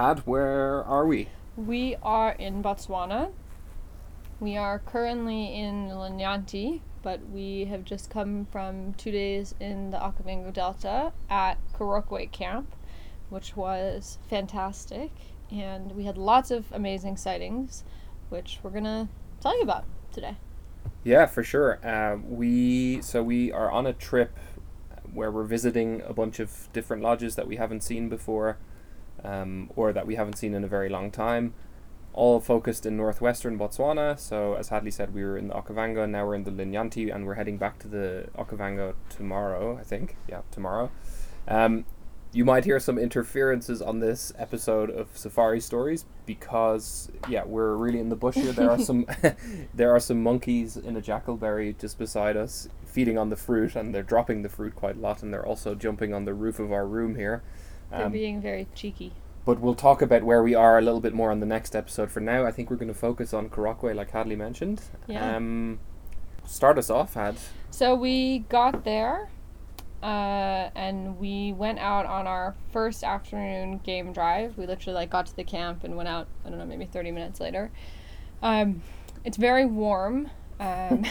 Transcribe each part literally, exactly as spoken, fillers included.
Had, where are we? We are in Botswana. We are currently in Linyanti, but we have just come from two days in the Okavango Delta at Korokwe Camp, which was fantastic. And we had lots of amazing sightings, which we're going to tell you about today. Yeah, for sure. Uh, we so we are on a trip where we're visiting a bunch of different lodges that we haven't seen before, um, or that we haven't seen in a very long time, all focused in northwestern Botswana. So as Hadley said, we were in the Okavango, and now we're in the Linyanti, and we're heading back to the Okavango tomorrow, I think. Yeah, tomorrow. Um, you might hear some interferences on this episode of Safari Stories because, yeah, we're really in the bush here. There are some there are some monkeys in a jackalberry just beside us feeding on the fruit, and they're dropping the fruit quite a lot, and they're also jumping on the roof of our room here. Um, they're being very cheeky. But we'll talk about where we are a little bit more on the next episode. For now, I think we're going to focus on Korokwe, like Hadley mentioned. Yeah. Um, start us off, Had. So we got there. Uh, and we went out on our first afternoon game drive. We literally like got to the camp and went out, I don't know, maybe thirty minutes later. Um, it's very warm. Um,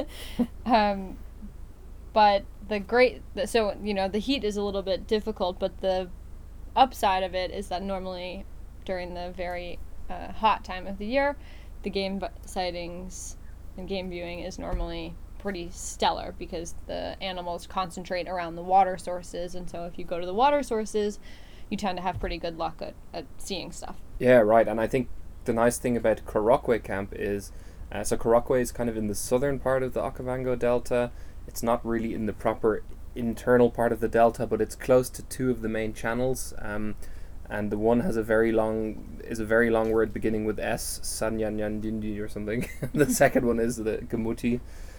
um, but the great, so, you know, the heat is a little bit difficult, but the upside of it is that normally during the very uh, hot time of the year, the game sightings and game viewing is normally pretty stellar because the animals concentrate around the water sources, and so if you go to the water sources, you tend to have pretty good luck at, at seeing stuff. Yeah, right. And I think the nice thing about Korokwe Camp is, uh, so Korokwe is kind of in the southern part of the Okavango Delta. It's not really in the proper internal part of the delta, but it's close to two of the main channels. Um, and the one has a very long, is a very long word beginning with S, Sanyanyandindi or something. The second one is the Gamuti.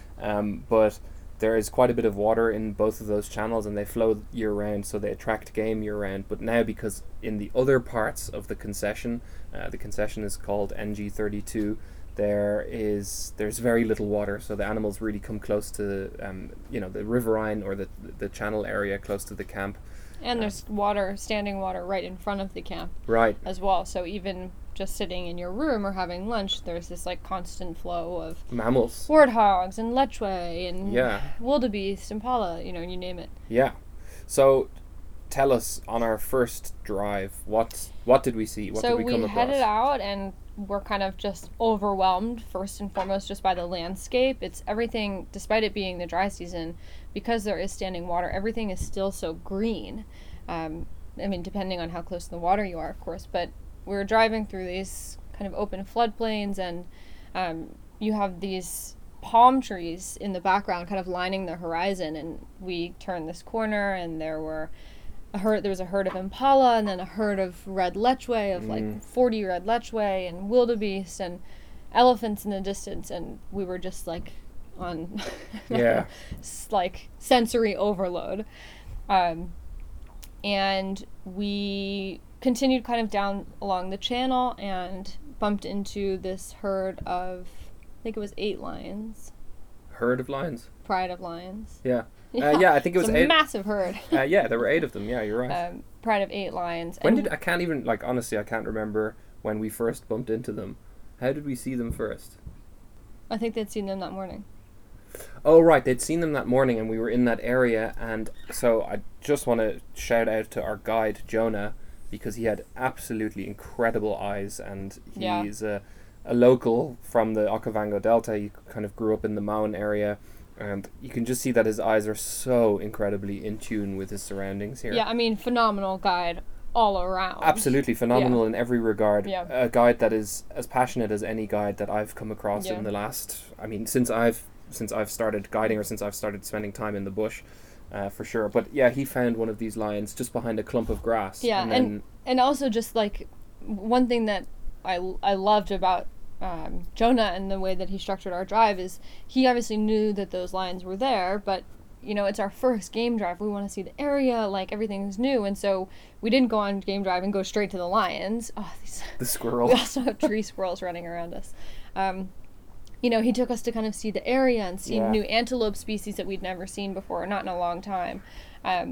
Um, but there is quite a bit of water in both of those channels, and they flow year round, so they attract game year round. But now, because in the other parts of the concession, uh, the concession is called N G thirty-two, there is there's very little water, so the animals really come close to um, you know, the riverine or the the channel area close to the camp. And there's uh, water, standing water, right in front of the camp, right, as well. So even just sitting in your room or having lunch, there's this like constant flow of mammals, warthogs and lechwe and yeah, wildebeest, impala, you know, you name it. Yeah. So tell us, on our first drive, what what did we see? What so did we, we come across? headed out and we're kind of just overwhelmed first and foremost just by the landscape. It's everything, despite it being the dry season, because there is standing water, everything is still so green. Um, I mean, depending on how close to the water you are, of course, but we were driving through these kind of open floodplains, and um, you have these palm trees in the background kind of lining the horizon, and we turned this corner and there were a herd, there was a herd of impala and then a herd of red lechwe, of mm. like forty red lechwe and wildebeest and elephants in the distance, and we were just like on yeah like sensory overload. Um, and we continued kind of down along the channel and bumped into this herd of, I think it was eight lions. Herd of lions? Pride of lions. Yeah. Yeah, uh, yeah I think it was it's a eight. massive herd. uh, yeah, there were eight of them. Yeah, you're right. Um, pride of eight lions. When and did, I can't even, like, honestly, I can't remember when we first bumped into them. How did we see them first? I think they'd seen them that morning. Oh, right. They'd seen them that morning, and we were in that area. And so I just want to shout out to our guide, Jonah, because he had absolutely incredible eyes, and he's yeah. a, a local from the Okavango Delta. He kind of grew up in the Maun area, and you can just see that his eyes are so incredibly in tune with his surroundings here. Yeah, I mean, phenomenal guide all around. Absolutely phenomenal yeah. in every regard. Yeah. A guide that is as passionate as any guide that I've come across yeah. in the last, I mean, since I've since I've started guiding, or since I've started spending time in the bush. Uh, for sure. But yeah, he found one of these lions just behind a clump of grass. Yeah, and and, then and also just like one thing that I, I loved about um, Jonah and the way that he structured our drive is he obviously knew that those lions were there, but you know, it's our first game drive. We want to see the area, like everything's new, and so we didn't go on game drive and go straight to the lions. Oh, these the squirrels. We also have tree squirrels running around us. Um, you know, he took us to kind of see the area and see yeah. new antelope species that we'd never seen before, not in a long time. Um,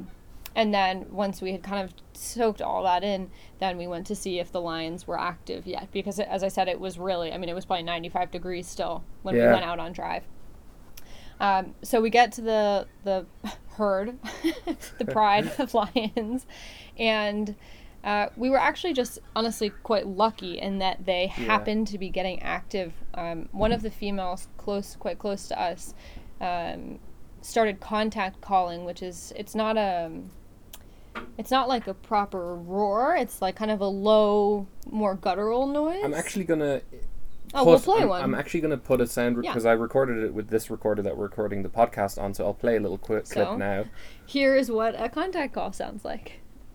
And then once we had kind of soaked all that in, then we went to see if the lions were active yet. Because as I said, it was really, I mean, it was probably ninety-five degrees still when Yeah. we went out on drive. Um, so we get to the the herd, the pride of lions, and uh, we were actually just honestly quite lucky in that they Yeah. happened to be getting active. Um, one of the females close, quite close to us, um, started contact calling, which is it's not a it's not like a proper roar. It's like kind of a low, more guttural noise. I'm actually gonna. Oh, we'll put- play I'm, one. I'm actually gonna put a sound Yeah. because I recorded it with this recorder that we're recording the podcast on, so I'll play a little quick So? clip now. Here is what a contact call sounds like.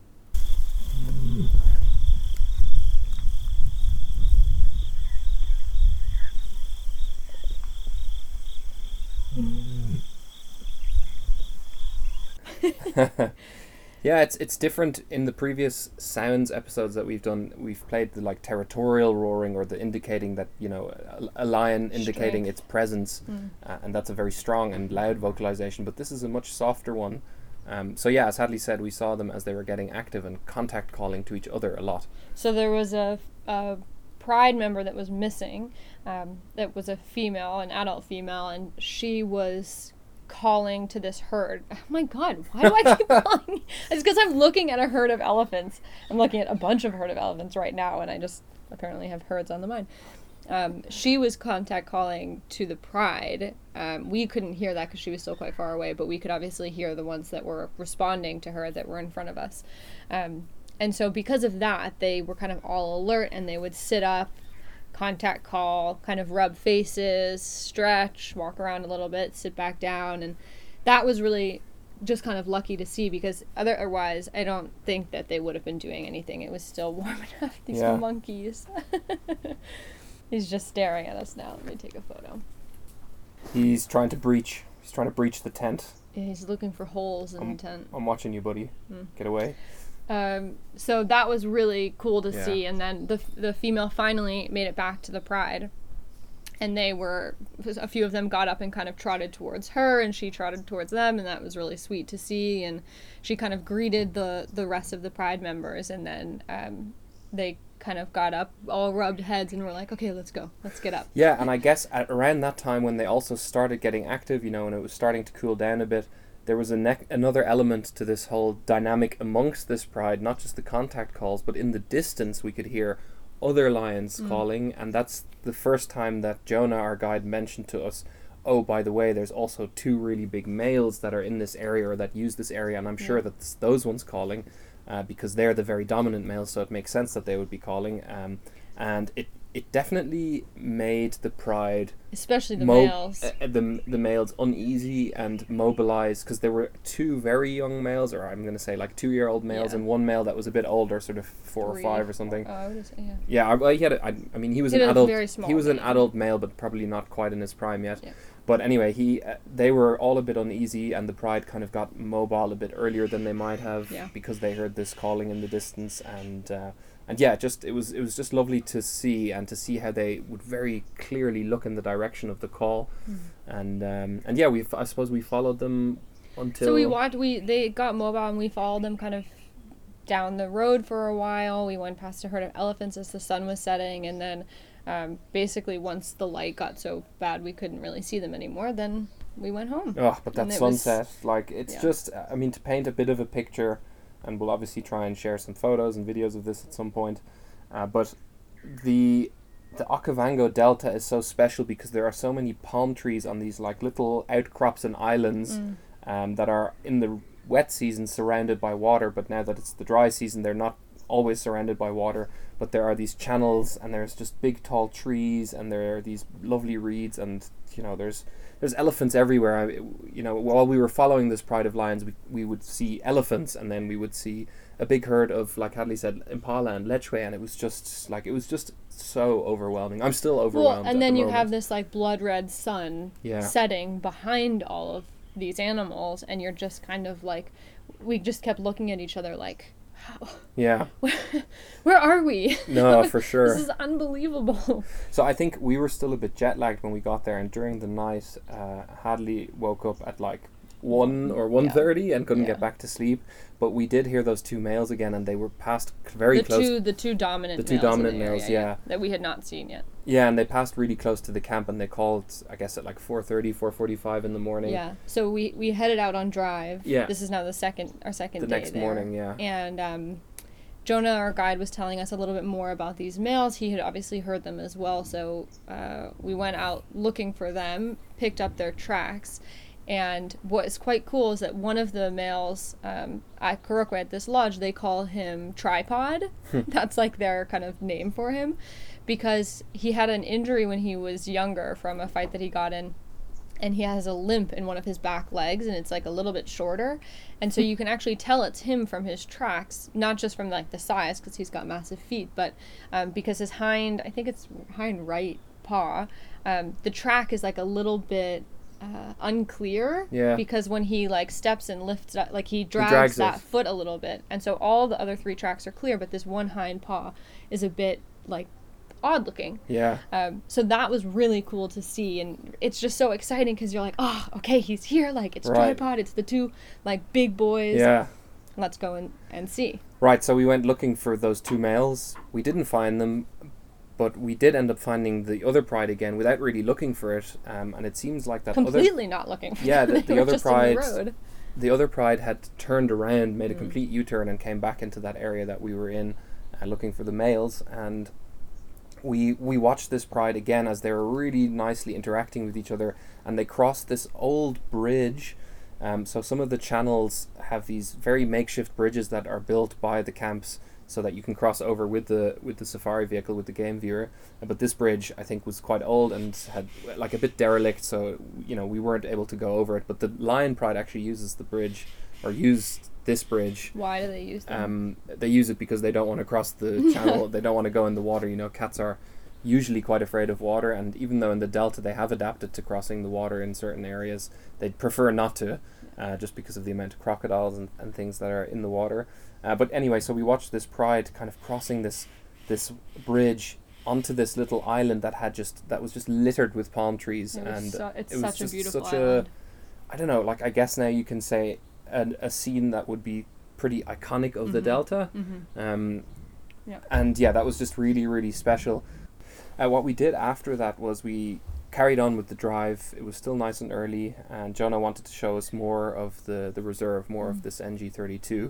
Yeah, it's it's different in the previous sounds episodes that we've done. We've played the like territorial roaring or the indicating that, you know, a, a lion indicating Strength. its presence, Mm. uh, and that's a very strong and loud vocalization. But this is a much softer one. Um, so yeah, as Hadley said, we saw them as they were getting active and contact calling to each other a lot. So there was a, a pride member that was missing. Um, that was a female, an adult female, and she was calling to this herd. Oh my god, why do I keep calling? It's because I'm looking at a herd of elephants. I'm looking at a bunch of herd of elephants right now, and I just apparently have herds on the mind. Um, she was contact calling to the pride. Um, we couldn't hear that because she was still quite far away, but we could obviously hear the ones that were responding to her that were in front of us. Um, and so because of that, they were kind of all alert, and they would sit up, contact call, kind of rub faces, stretch, walk around a little bit, sit back down. And that was really just kind of lucky to see, because otherwise I don't think that they would have been doing anything. It was still warm enough. These Yeah. monkeys. He's just staring at us now. Let me take a photo. He's trying to breach. He's trying to breach the tent. He's looking for holes in Um, the tent. I'm watching you, buddy. Mm. Get away. Um, so that was really cool to Yeah. see. And then the the female finally made it back to the pride, and they were a few of them got up and kind of trotted towards her, and she trotted towards them, and that was really sweet to see. And she kind of greeted the the rest of the pride members, and then um, they kind of got up, all rubbed heads, and were like, okay, let's go, let's get up. Yeah, and I guess at around that time when they also started getting active, you know, and it was starting to cool down a bit, there was a ne- another element to this whole dynamic amongst this pride, not just the contact calls, but in the distance we could hear other lions Mm. calling, and that's the first time that Jonah, our guide, mentioned to us, oh, by the way, there's also two really big males that are in this area or that use this area, and I'm sure Yeah. that it's those ones calling, uh, because they're the very dominant males, so it makes sense that they would be calling, um, and it it definitely made the pride, Especially the mo- males. uh, the the males uneasy and mobilized, because there were two very young males, or I'm going to say like two year old males, Yeah. and one male that was a bit older, sort of four Three. or five or something. Oh, I would say, yeah. Yeah, I, well, he had. A, I, I mean, he was He an had a adult. very small he was an male. adult male, but probably not quite in his prime yet. Yeah. But anyway, he uh, they were all a bit uneasy, and the pride kind of got mobile a bit earlier than they might have, Yeah. because they heard this calling in the distance, and uh, and yeah, just it was it was just lovely to see, and to see how they would very clearly look in the direction of the call, Mm. and um, and yeah, we I suppose we followed them until So we watched. We they got mobile, and we followed them kind of down the road for a while. We went past a herd of elephants as the sun was setting, and then um, basically once the light got so bad we couldn't really see them anymore, then we went home. Oh, but that And it was- sunset, like, it's yeah. just, I mean, to paint a bit of a picture, and we'll obviously try and share some photos and videos of this at some point, uh, but the the Okavango Delta is so special because there are so many palm trees on these, like, little outcrops and islands Mm. um, that are in the wet season surrounded by water, but now that it's the dry season, they're not always surrounded by water, but there are these channels, and there's just big tall trees, and there are these lovely reeds, and you know there's there's elephants everywhere. I, you know, while we were following this pride of lions, we, we would see elephants, and then we would see a big herd of, like Hadley said, impala and lechwe, and it was just like it was just so overwhelming. I'm still overwhelmed. Well, and at then the you moment. have this like blood red sun Yeah. setting behind all of these animals, and you're just kind of like, we just kept looking at each other like, how, Yeah, where, where are we? no, for sure. This is unbelievable. So I think we were still a bit jet lagged when we got there, and during the night, uh, Hadley woke up at like one or one thirty and couldn't Yeah. get back to sleep. But we did hear those two males again, and they were passed very the close. two the two dominant The two males in dominant the area, males, yeah. that we had not seen yet. Yeah, and they passed really close to the camp, and they called, I guess, at like four thirty, four forty-five in the morning. Yeah. So we we headed out on drive. Yeah. This is now the second our second The day next there. morning, yeah. And um, Jonah, our guide, was telling us a little bit more about these males. He had obviously heard them as well, so uh, we went out looking for them, picked up their tracks. And what is quite cool is that one of the males um, at Kurokwe, at this lodge, they call him Tripod. That's like their kind of name for him, because he had an injury when he was younger from a fight that he got in, and he has a limp in one of his back legs, and it's like a little bit shorter, and so you can actually tell it's him from his tracks, not just from like the size, because he's got massive feet, but um, because his hind, I think it's hind right paw, um, the track is like a little bit uh, unclear, Yeah. because when he like steps and lifts up, like he drags, drags that it. foot a little bit, and so all the other three tracks are clear, but this one hind paw is a bit like odd looking. Yeah. Um, so that was really cool to see, and it's just so exciting because you're like, oh, okay, he's here, like it's Right. Tripod, it's the two like big boys. Yeah. Let's go and, and see. Right, so we went looking for those two males. We didn't find them, but we did end up finding the other pride again without really looking for it. Um, and it seems like that Completely other not looking for Yeah, them. the- They the were other just in the pride- road. the other pride had turned around, made a Mm. complete U-turn, and came back into that area that we were in, uh, looking for the males. And we we watched this pride again as they were really nicely interacting with each other, and they crossed this old bridge. Um, so some of the channels have these very makeshift bridges that are built by the camps so that you can cross over with the with the safari vehicle, with the game viewer. Uh, but this bridge, I think, was quite old and had like a bit derelict, so you know we weren't able to go over it. But the Lion Pride actually uses the bridge, or used this bridge. Why do they use them? Um, they use it because they don't want to cross the channel. They don't want to go in the water. You know, cats are usually quite afraid of water, and even though in the delta they have adapted to crossing the water in certain areas, they'd prefer not to, uh, just because of the amount of crocodiles and, and things that are in the water. Uh, but anyway, so we watched this pride kind of crossing this this bridge onto this little island that had just that was just littered with palm trees, It was and so- it's it was such a just beautiful such island. a I don't know, like I guess now you can say an, a scene that would be pretty iconic of the Mhm. delta. Mm-hmm. Um, Yeah. And yeah, that was just really, really special. Uh, what we did after that was we carried on with the drive. It was still nice and early, and Jonah wanted to show us more of the, the reserve, more Mm. of this N G thirty-two.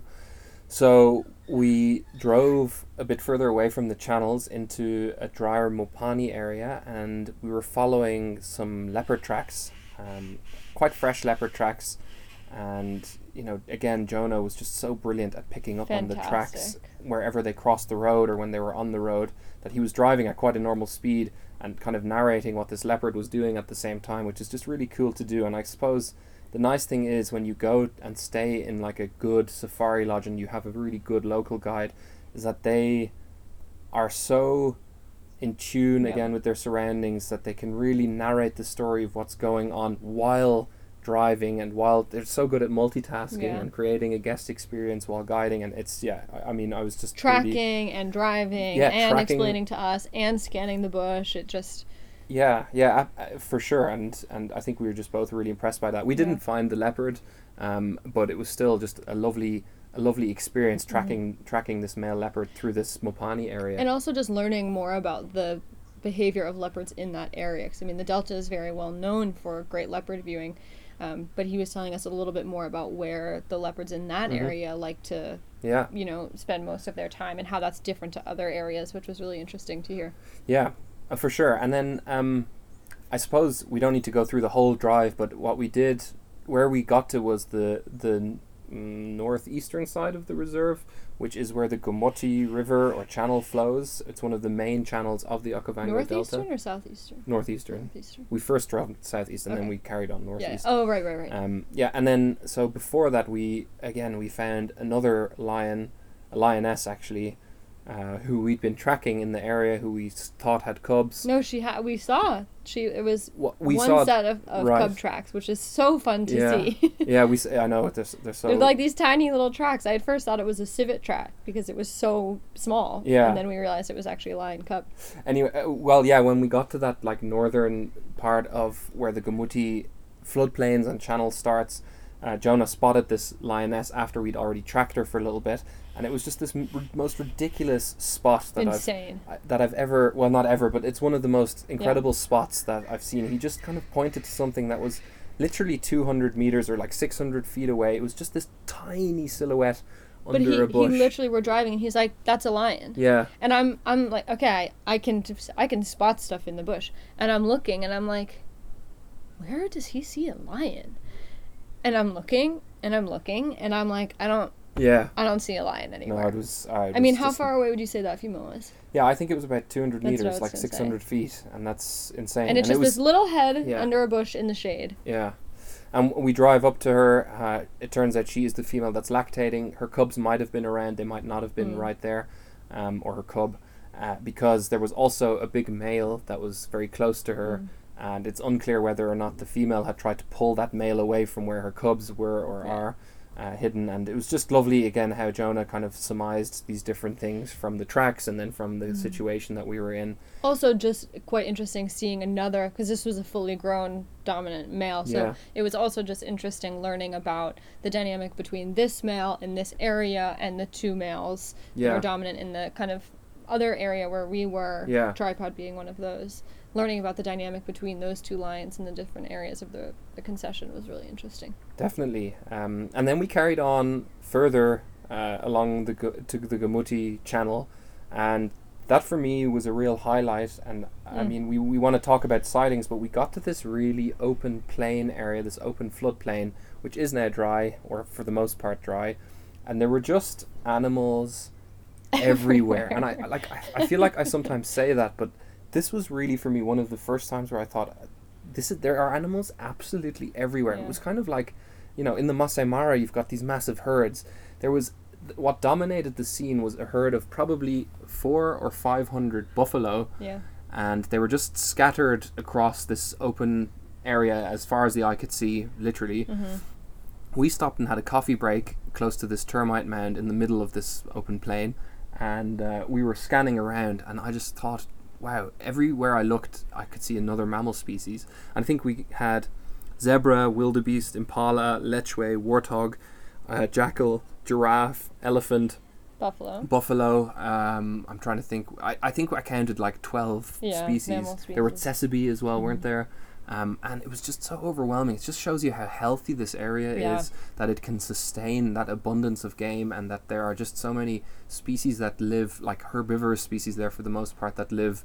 So we drove a bit further away from the channels into a drier Mopani area, and we were following some leopard tracks, um, quite fresh leopard tracks. And, you know, again, Jonah was just so brilliant at picking up on the tracks Fantastic. wherever they crossed the road or when they were on the road, that he was driving at quite a normal speed and kind of narrating what this leopard was doing at the same time, which is just really cool to do. And I suppose the nice thing is when you go and stay in like a good safari lodge and you have a really good local guide, is that they are so in tune Yep. again with their surroundings that they can really narrate the story of what's going on while driving, and while they're so good at multitasking Yeah. and creating a guest experience while guiding. And it's yeah I, I mean I was just Tracking really, and driving Yeah, and tracking- explaining to us and scanning the bush. It just yeah yeah uh, for sure. and and I think we were just both really impressed by that. We didn't Yeah. find the leopard, um but it was still just a lovely a lovely experience Mm-hmm. tracking tracking this male leopard through this Mopani area. and also just learning more about the behavior of leopards in that area. 'Cause, I mean, the Delta is very well known for great leopard viewing, um, but he was telling us a little bit more about where the leopards in that Mhm. area like to, yeah you know, spend most of their time, and how that's different to other areas, which was really interesting to hear. Yeah, uh, for sure. And then um, I suppose we don't need to go through the whole drive, but what we did, where we got to was the the mm, northeastern side of the reserve, which is where the Gomoti River or channel flows. It's one of the main channels of the Okavango Northeastern Delta. or southeastern? Northeastern. Northeastern. We first drove southeast, and then Okay. we carried on Yeah. northeast. Oh, right, right, right. Um, yeah, and then so before that, we again we found another lion, a lioness actually, uh, who we'd been tracking in the area, who we s- thought had cubs. No, she had. We saw she. It was Wha- we one saw set of, of right. cub tracks, which is so fun to Yeah. see. yeah, we. s- I know they're s- they're so They're like these tiny little tracks. I at first thought it was a civet track because it was so small. Yeah. And then we realized it was actually a lion cub. Anyway, uh, well, yeah, when we got to that like northern part of where the Gamuti floodplains and channel starts, uh, Jonah spotted this lioness after we'd already tracked her for a little bit, and it was just this m- r- most ridiculous spot that Insane. I've I, that I've ever well not ever, but it's one of the most incredible yeah. spots that I've seen. He just kind of pointed to something that was literally two hundred meters or like six hundred feet away. It was just this tiny silhouette but under he, a bush. he literally were driving and he's like, that's a lion. Yeah. And I'm I'm like, okay, I, I can I can spot stuff in the bush, and I'm looking and I'm like, where does he see a lion? And I'm looking and I'm looking and I'm like, I don't yeah I don't see a lion anymore. No, it was. Uh, it I mean, was how just, far away would you say that female was? Yeah, I think it was about two hundred That's what I meters, was like gonna six hundred feet, and that's insane. And it's and just it was, this little head yeah. under a bush in the shade. Yeah. And we drive up to her. Uh, it turns out she is the female that's lactating. Her cubs might have been around. They might not have been Mm. right there, um, or her cub, uh, because there was also a big male that was very close to her. Mm. And it's unclear whether or not the female had tried to pull that male away from where her cubs were or Yeah. are uh, hidden. And it was just lovely, again, how Jonah kind of surmised these different things from the tracks and then from the Mm. situation that we were in. Also, just quite interesting seeing another, because this was a fully grown dominant male, so Yeah. it was also just interesting learning about the dynamic between this male in this area and the two males Yeah. that were dominant in the kind of other area where we were, Yeah. Tripod being one of those. Learning about the dynamic between those two lions in the different areas of the, the concession was really interesting. Definitely. Um, and then we carried on further uh, along the Gu- to the Gamuti channel, and that for me was a real highlight. And I Mm. mean, we, we want to talk about sightings, but we got to this really open plain area, this open floodplain, which is now dry, or for the most part dry, and there were just animals everywhere. And I I- like I, I feel like I sometimes say that, but this was really for me one of the first times where I thought, this is there are animals absolutely everywhere. Yeah. It was kind of like, you know, in the Masai Mara you've got these massive herds. There was th- what dominated the scene was a herd of probably four or five hundred buffalo, Yeah. and they were just scattered across this open area as far as the eye could see, literally. Mm-hmm. We stopped and had a coffee break close to this termite mound in the middle of this open plain, and uh, we were scanning around, and I just thought, wow, everywhere I looked I could see another mammal species. And I think we had zebra, wildebeest, impala, lechwe, warthog, uh, jackal, giraffe, elephant, Buffalo. buffalo. um, I'm trying to think, I, I think I counted like twelve Yeah, species. mammal There were species. tsessebi as well, Mhm. weren't there? Um, and it was just so overwhelming. It just shows you how healthy this area Yeah. is, that it can sustain that abundance of game, and that there are just so many species that live, like herbivorous species there for the most part, that live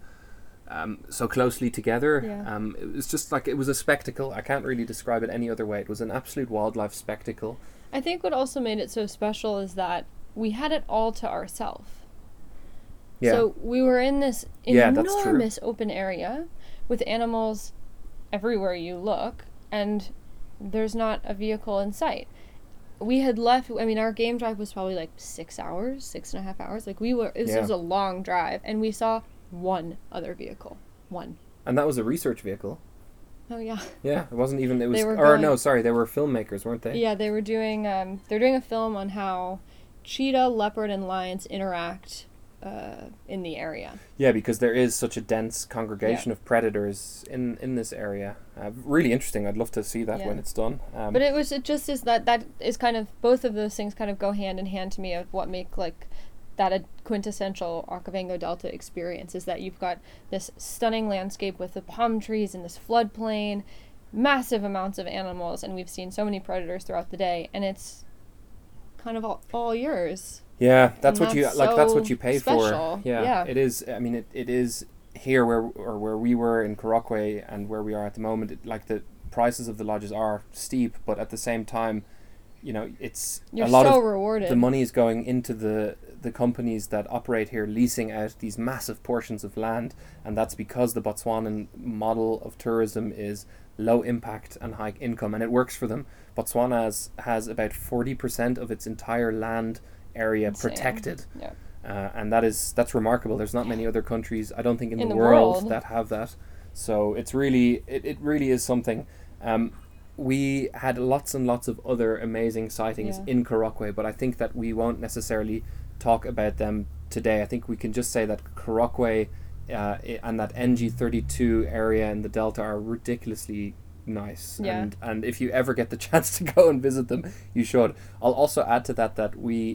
um, so closely together. Yeah. Um, it was just like, it was a spectacle. I can't really describe it any other way. It was an absolute wildlife spectacle. I think what also made it so special is that we had it all to ourselves. Yeah. So we were in this Yeah, that's true. enormous open area with animals everywhere you look, and there's not a vehicle in sight. We had left, I mean, our game drive was probably like six hours, six and a half hours. Like we were, it was, Yeah. it was a long drive, and we saw one other vehicle. One. And that was a research vehicle. Oh, yeah. Yeah, it wasn't even, it was, They were or going- no, sorry, they were filmmakers, weren't they? Yeah, they were doing, um, they're doing a film on how cheetah, leopard, and lions interact uh, in the area. Yeah, because there is such a dense congregation of predators in, in this area. Uh, really interesting. I'd love to see that Yeah. when it's done. Um, But it was, it just is that, that is kind of, both of those things kind of go hand in hand to me of what make, like, that a quintessential Okavango Delta experience, is that you've got this stunning landscape with the palm trees and this floodplain, massive amounts of animals, and we've seen so many predators throughout the day, and it's kind of all, all yours. yeah, that's and what you that's like. That's so what you pay special. for. Yeah, Yeah. it is. I mean, it, it is here where or where we were in Karokwe and where we are at the moment. It, like the prices of the lodges are steep, but at the same time, you know, it's You're a lot so of rewarded. the money is going into the the companies that operate here, leasing out these massive portions of land, and that's because the Botswanan model of tourism is low impact and high income, and it works for them. Botswana has, has about forty percent of its entire land area Insane. protected, Yeah. uh, and that is that's remarkable. There's not many other countries, I don't think, in, In the, the world, world. that have that. So it's really it, it really is something. Um, we had lots and lots of other amazing sightings Yeah. in Karokwe, but I think that we won't necessarily talk about them today. I think we can just say that Karokwe uh, i- and that N G thirty-two area in the Delta are ridiculously nice. Yeah. And and if you ever get the chance to go and visit them, you should. I'll also add to that that we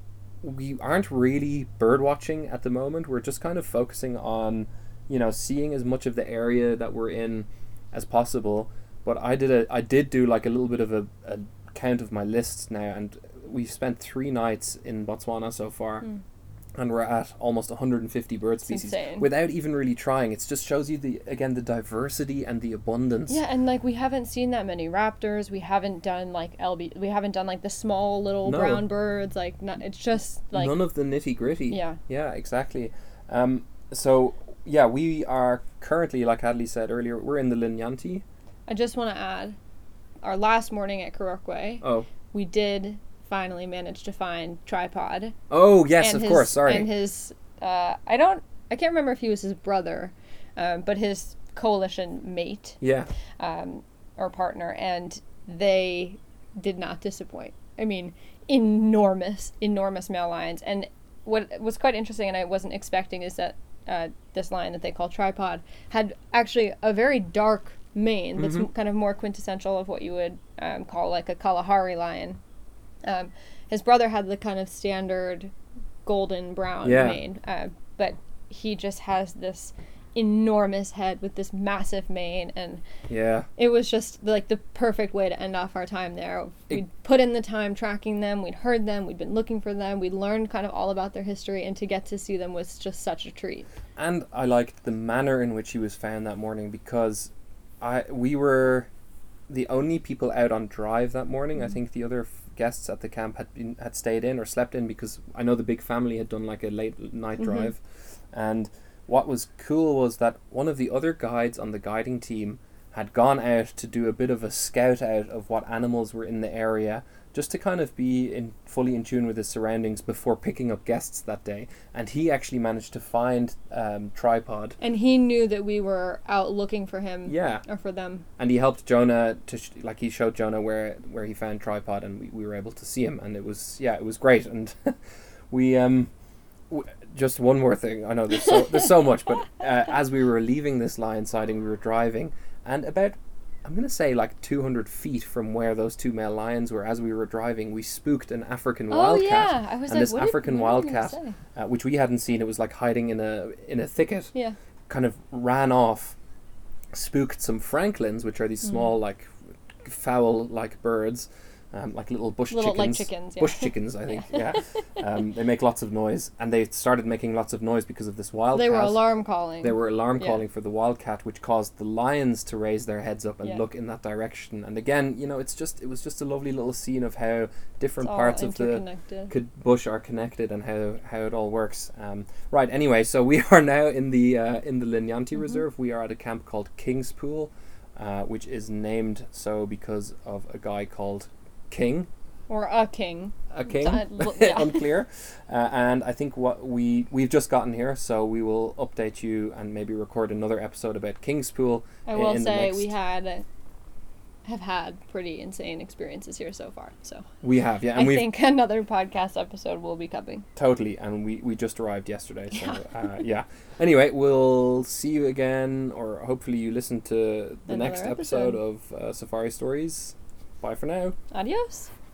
we aren't really bird watching at the moment. We're just kind of focusing on, you know, seeing as much of the area that we're in as possible. But I did a I did do like a little bit of a, a count of my lists now, and we've spent three nights in Botswana so far. Mm. And we're at almost one hundred fifty bird species insane. without even really trying. It just shows you the again the diversity and the abundance. Yeah, and like we haven't seen that many raptors. We haven't done like L B. We haven't done like the small little No. brown birds. Like not, it's just like None of the nitty gritty. Yeah. Yeah, exactly. Um, so yeah, we are currently, like Hadley said earlier, we're in the Linyanti. I just want to add, our last morning at Kurokwe, Oh. we did finally manage to find Tripod. Oh yes, and of his, course. Sorry. And his, uh, I don't, I can't remember if he was his brother, um, but his coalition mate, yeah. um, or partner, and they did not disappoint. I mean, enormous, enormous male lions. And what was quite interesting, and I wasn't expecting, is that uh, this lion that they call Tripod had actually a very dark mane that's Mhm. m- kind of more quintessential of what you would um, call like a Kalahari lion. Um, his brother had the kind of standard golden brown Yeah. mane, uh, but he just has this enormous head with this massive mane, and Yeah. it was just like the perfect way to end off our time there. It- We'd put in the time tracking them, we'd heard them, we'd been looking for them, we'd learned kind of all about their history, and to get to see them was just such a treat. And I liked the manner in which he was found that morning, because I we were the only people out on drive that morning. I think the other f- guests at the camp had been had stayed in or slept in, because I know the big family had done like a late night Mhm. drive. And what was cool was that one of the other guides on the guiding team had gone out to do a bit of a scout out of what animals were in the area, just to kind of be in fully in tune with his surroundings before picking up guests that day. And he actually managed to find um, Tripod. And he knew that we were out looking for him, Yeah. or for them. And he helped Jonah to sh- like he showed Jonah where where he found Tripod, and we, we were able to see him, and it was yeah it was great. And we um w- just one more thing. I know there's so there's so much, but uh, as we were leaving this lion sighting, we were driving, and about I'm gonna say like two hundred feet from where those two male lions were, as we were driving, we spooked an African Oh wildcat. yeah, I was And like, this what did- African what did he wildcat, say? uh, which we hadn't seen, it was like hiding in a in a thicket. Yeah. Kind of ran off, spooked some franklins, which are these Mm. small like fowl like birds, um, like little bush Little, like, chickens. chickens, yeah. Bush chickens, I think. Yeah. um, they make lots of noise, and they started making lots of noise because of this wildcat. They were alarm calling. They were alarm Yeah. calling for the wildcat, which caused the lions to raise their heads up and Yeah. look in that direction. And again, you know, it's just it was just a lovely little scene of how different It's all parts of the interconnected. could bush are connected, and how, how it all works. Um, right. Anyway, so we are now in the uh, in the Linyanti Mhm. Reserve. We are at a camp called King's Pool, uh, which is named so because of a guy called King. Or a king. A king, Uh, l- yeah. unclear. Uh, and I think what we we've just gotten here, so we will update you and maybe record another episode about King's Pool. I i- will in the say next- we had have had pretty insane experiences here so far. So We have, yeah, and I we've think another podcast episode will be coming. totally, and we, we just arrived yesterday, so uh, yeah. Anyway, we'll see you again, or hopefully you listen to the Another next episode. episode of uh, Safari Stories. Bye for now. Adios.